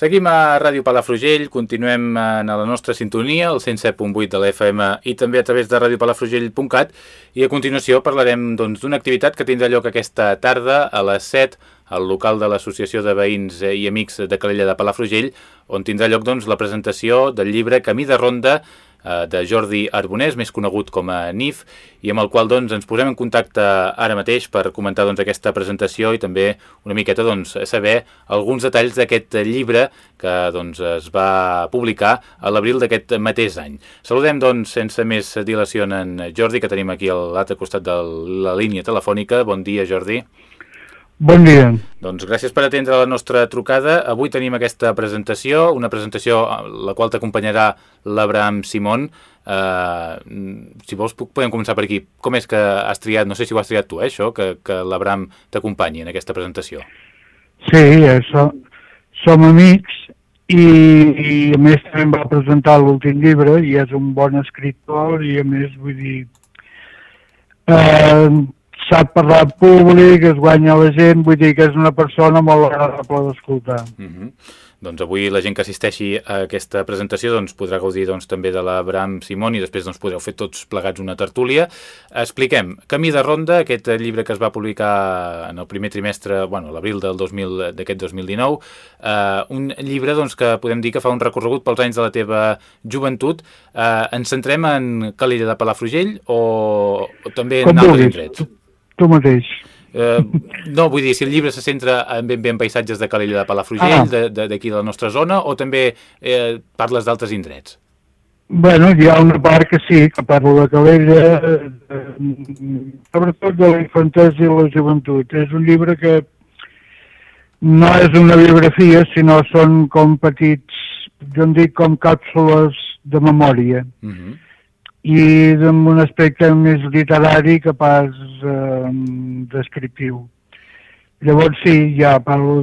Seguim a Ràdio Palafrugell, continuem en la nostra sintonia, el 107.8 de l'FM i també a través de radiopalafrugell.cat, i a continuació parlarem d'una activitat que tindrà lloc aquesta tarda a les 7 al local de l'Associació de Veïns i Amics de Calella de Palafrugell, on tindrà lloc la presentació del llibre Camí de Ronda de Jordi Arbonès, més conegut com a NIF, i amb el qual ens posem en contacte ara mateix per comentar aquesta presentació i també una miqueta saber alguns detalls d'aquest llibre que es va publicar a l'abril d'aquest mateix any. Saludem sense més dilació en Jordi, que tenim aquí a l'altre costat de la línia telefònica. Bon dia, Jordi. Bon dia. Doncs gràcies per atendre la nostra trucada. Avui tenim aquesta presentació, una presentació a la qual t'acompanyarà l'Abraham Simón. Si vols podem començar per aquí. Com és que has triat, no sé si ho has triat tu, això, que l'Abraham t'acompanyi en aquesta presentació? Sí, som amics i a més també em va presentar l'últim llibre i és un bon escriptor i a més vull dir... sap parlar públic, es guanya la gent, vull dir que és una persona molt agradable d'escoltar. Doncs avui la gent que assisteixi a aquesta presentació podrà gaudir també de l'Abraham Simón i després podreu fer tots plegats una tertúlia. Expliquem, Camí de Ronda, aquest llibre que es va publicar en el primer trimestre, a l'abril d'aquest 2019, un llibre que podem dir que fa un recorregut pels anys de la teva joventut. Ens centrem en Calella de Palafrugell o també en altres indrets? Tu mateix. No, vull dir, si el llibre se centra en paisatges de Calella de Palafrugell, d'aquí de la nostra zona, o també parles d'altres indrets? Bueno, hi ha una part que sí, que parlo de Calella, sobretot de la infantesa i la joventut. És un llibre que no és una biografia, sinó són com petits, jo en dic com càpsules de memòria. I amb un aspecte més literari que pas descriptiu. Llavors sí, ja parlo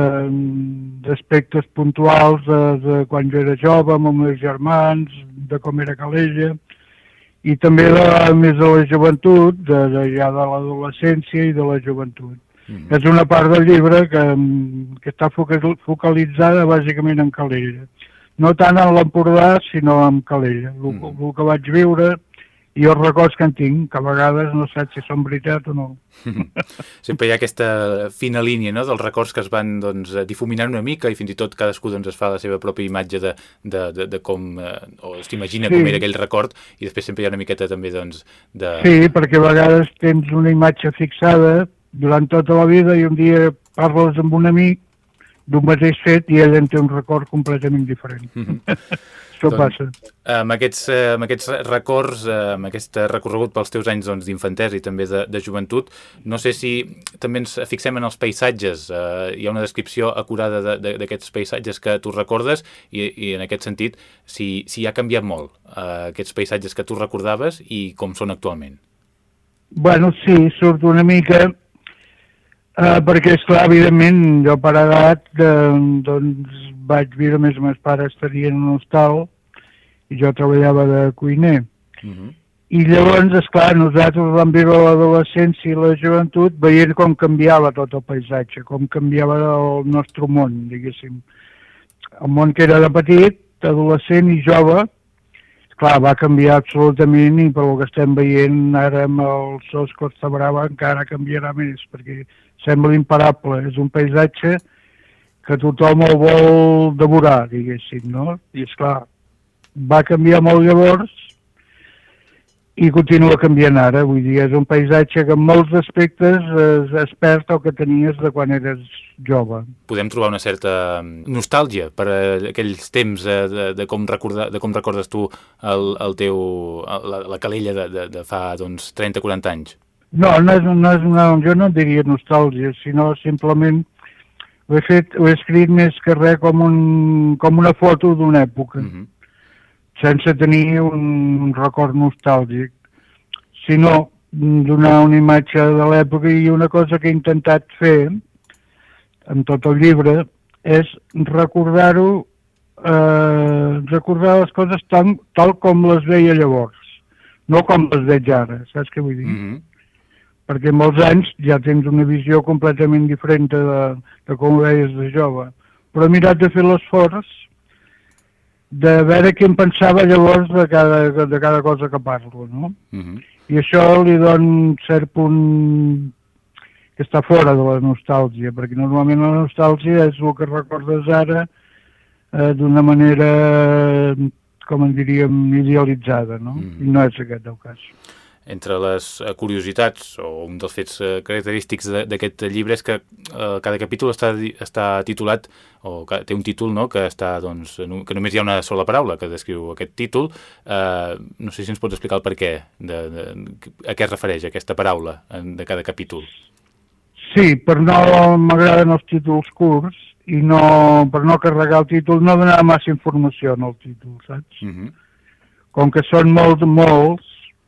d'aspectes puntuals de quan jo era jove, amb els meus germans, de com era Calella, i també més de la joventut, ja de l'adolescència i de la joventut. És una part del llibre que està focalitzada bàsicament en Calella. No tant en l'Empordà, sinó en Calella, el que vaig viure i els records que en tinc, que a vegades no saps si són veritat o no. Sempre hi ha aquesta fina línia, no?, dels records que es van difuminant una mica i fins i tot cadascú es fa la seva pròpia imatge de com, o s'imagina com era aquell record, i després sempre hi ha una miqueta també de... Sí, perquè a vegades tens una imatge fixada durant tota la vida i un dia parles amb un amic d'un mateix fet i ell en té un record completament diferent. Això passa. Amb aquests records, amb aquest recorregut pels teus anys d'infantesa i també de joventut, no sé si també ens fixem en els paisatges. Hi ha una descripció acurada d'aquests paisatges que tu recordes i en aquest sentit, si ha canviat molt aquests paisatges que tu recordaves i com són actualment. Bueno, sí, surt una mica... perquè, esclar, evidentment, jo per edat vaig viure, més meus pares tenien un hostal i jo treballava de cuiner. I llavors, esclar, nosaltres vam viure l'adolescència i la joventut veient com canviava tot el paisatge, com canviava el nostre món, diguéssim. El món que era de petit, adolescent i jove, clar, va canviar absolutament i pel que estem veient ara amb el Sos Costa Brava encara canviarà més, perquè sembla imparable. És un paisatge que tothom el vol devorar, diguéssim, no? I esclar, va canviar molt llavors i continua canviant ara. Vull dir, és un paisatge que en molts aspectes es perd el que tenies de quan eres jove. Podem trobar una certa nostàlgia per aquells temps de com recordes tu la Calella de fa 30-40 anys. No, jo no diria nostàlgia, sinó simplement ho he escrit més que res com una foto d'una època, sense tenir un record nostàlgic, sinó donar una imatge de l'època. I una cosa que he intentat fer en tot el llibre és recordar les coses tal com les veia llavors, no com les veig ara, saps què vull dir? Perquè molts anys ja tens una visió completament diferent de com ho veies de jove. però he mirat de fer l'esforç de veure què em pensava llavors de cada cosa que parlo, no? I això li dona un cert punt que està fora de la nostàlgia, perquè normalment la nostàlgia és el que recordes ara d'una manera, com en diríem, idealitzada, no? I no és aquest el cas. Entre les curiositats, o un dels fets característics d'aquest llibre és que cada capítol està titulat, o té un títol, no?, que que només hi ha una sola paraula que descriu aquest títol. No sé si ens pots explicar el per què, a què es refereix aquesta paraula de cada capítol. Sí, per no m'agraden els títols curts i per no carregar el títol, no donar massa informació en el títol, saps? Com que són molts,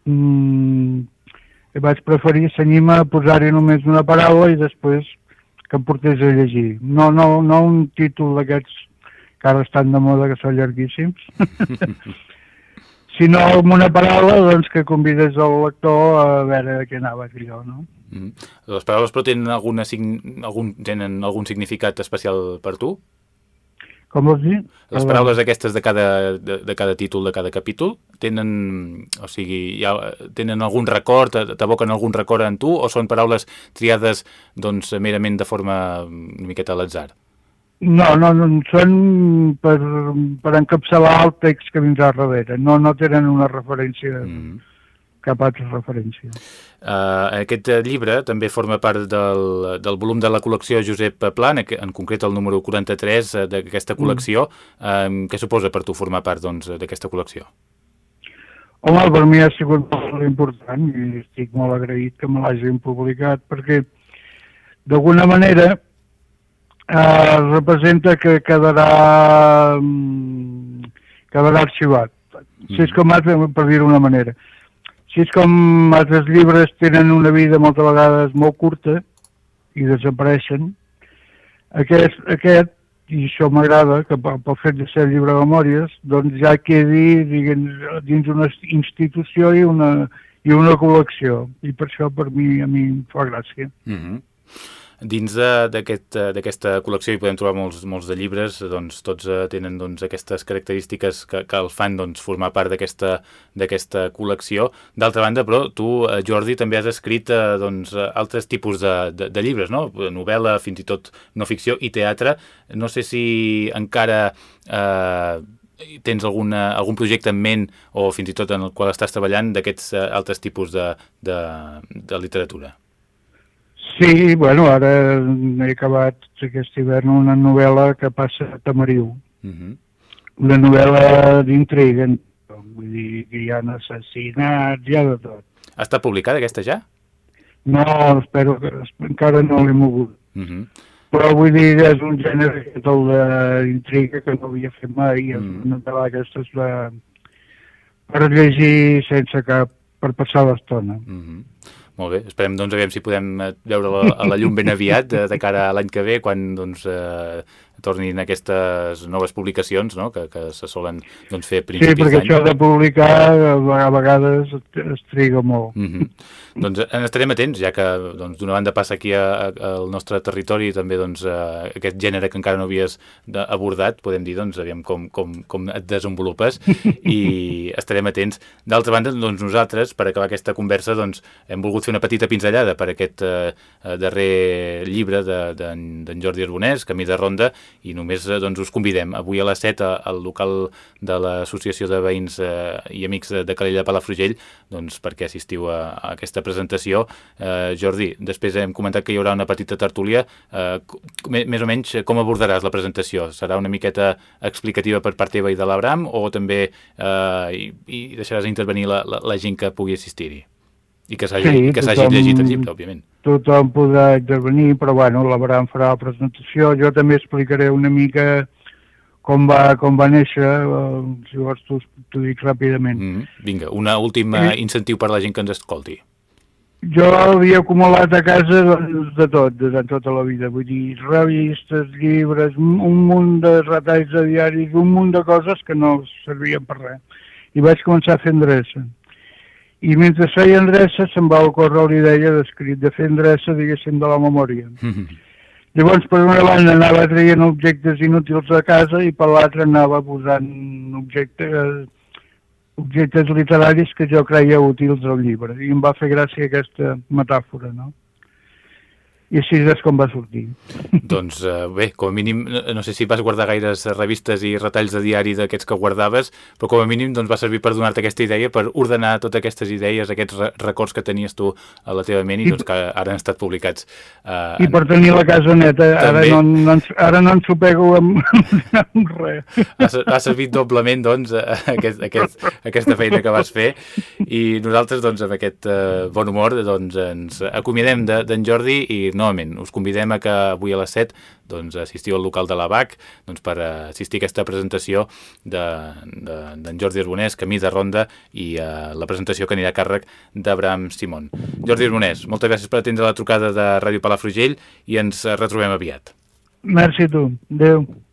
vaig preferir cenyir-me a posar-hi només una paraula i després que em portés a llegir. No un títol d'aquests que ara estan de moda, que són llarguíssims, sinó amb una paraula doncs, que convidés el lector a veure de què anava allò, no? Les paraules però tenen algun significat especial per tu? Com vols dir? Les paraules aquestes de cada títol, de cada capítol, tenen algun record, t'evoquen algun record en tu, o són paraules triades doncs, merament de forma una miqueta a l'atzar? No, són per encapçalar el text que vindrà darrere. No tenen una referència, cap altra referència. Aquest llibre també forma part del volum de la col·lecció Josep Pla, en concret el número 43 d'aquesta col·lecció. Què suposa per tu formar part d'aquesta col·lecció? Home, per mi ha sigut molt important i estic molt agraït que me l'hagin publicat perquè d'alguna manera representa que quedarà arxivat. Si és com per dir-ho d'una manera. Si és com altres llibres tenen una vida moltes vegades molt curta i desapareixen, aquest i això m'agrada, que pel fet de ser llibre de memòries, doncs ja quedi dins una institució i una col·lecció. I per això a mi em fa gràcia. Dins d'aquesta col·lecció hi podem trobar molts de llibres, doncs tots tenen aquestes característiques que el fan formar part d'aquesta col·lecció. D'altra banda, però, tu, Jordi, també has escrit altres tipus de llibres, no? Novel·la, fins i tot no ficció i teatre. No sé si encara tens algun projecte en ment o fins i tot en el qual estàs treballant d'aquests altres tipus de literatura. Sí, bueno, ara he acabat aquest hivern una novel·la que passa a Tamariu. Una novel·la d'intriga, vull dir que hi ha assassinats, hi ha de tot. Ha estat publicada aquesta ja? No, espero que encara no l'he mogut. Però vull dir, és un gènere d'intriga que no havia fet mai, és una novel·la d'aquestes per llegir sense cap, per passar l'estona. Molt bé, esperem aviam si podem veure a la llum ben aviat de cara a l'any que ve, quan tornin aquestes noves publicacions, no?, que se solen fer a principis d'any. Sí, perquè això de publicar a vegades es triga molt. Doncs estarem atents, ja que d'una banda passa aquí al nostre territori també aquest gènere que encara no havies abordat, podem dir, aviam com et desenvolupes, i estarem atents. D'altra banda, nosaltres, per acabar aquesta conversa, hem volgut fer una petita pinzellada per aquest darrer llibre d'en Jordi Arbonès, Camí de Ronda, i només us convidem avui a les 7 al local de l'Associació de Veïns i Amics de Calella de Palafrugell perquè assistiu a aquesta presentació. Jordi, després hem comentat que hi haurà una petita tertúlia. Més o menys, com abordaràs la presentació? Serà una miqueta explicativa per part teva i de l'Abram, o també hi deixaràs intervenir la gent que pugui assistir-hi? I que s'hagi llegit el llibre, òbviament. Tothom podrà intervenir, però bueno, l'Abram farà la presentació. Jo també explicaré una mica com va néixer, si vols t'ho dic ràpidament. Vinga, un últim incentiu per a la gent que ens escolti. Jo havia acumulat a casa de tot, durant tota la vida. Vull dir, revistes, llibres, un munt de retalls de diaris, un munt de coses que no servien per res. I vaig començar a fer endreça. I mentre feia endreça se'm va ocórrer la idea de fer endreça, diguéssim, de la memòria. Llavors, per una banda anava traient objectes inútils a casa i per l'altra anava posant objectes literaris que jo creia útils al llibre. I em va fer gràcia aquesta metàfora, no? I així és com va sortir. Doncs bé, com a mínim, no sé si vas guardar gaires revistes i retalls de diari d'aquests que guardaves, però com a mínim doncs, va servir per donar-te aquesta idea, per ordenar totes aquestes idees, aquests records que tenies tu a la teva ment i doncs, que ara han estat publicats. I per tenir la casa neta, ara no ens ho pego amb res. Ha servit doblement doncs, aquesta feina que vas fer i nosaltres doncs, amb aquest bon humor doncs, ens acomiadem d'en Jordi i novament us convidem a que avui a les 7 doncs, assistiu al local de la BAC doncs, per assistir a aquesta presentació d'en Jordi Arbonès, Camí de Ronda i la presentació que anirà a càrrec d'Abraham Simón. Jordi Arbonès, moltes gràcies per atendre la trucada de Ràdio Palafrugell i ens retrobem aviat. Merci a tu. Adéu.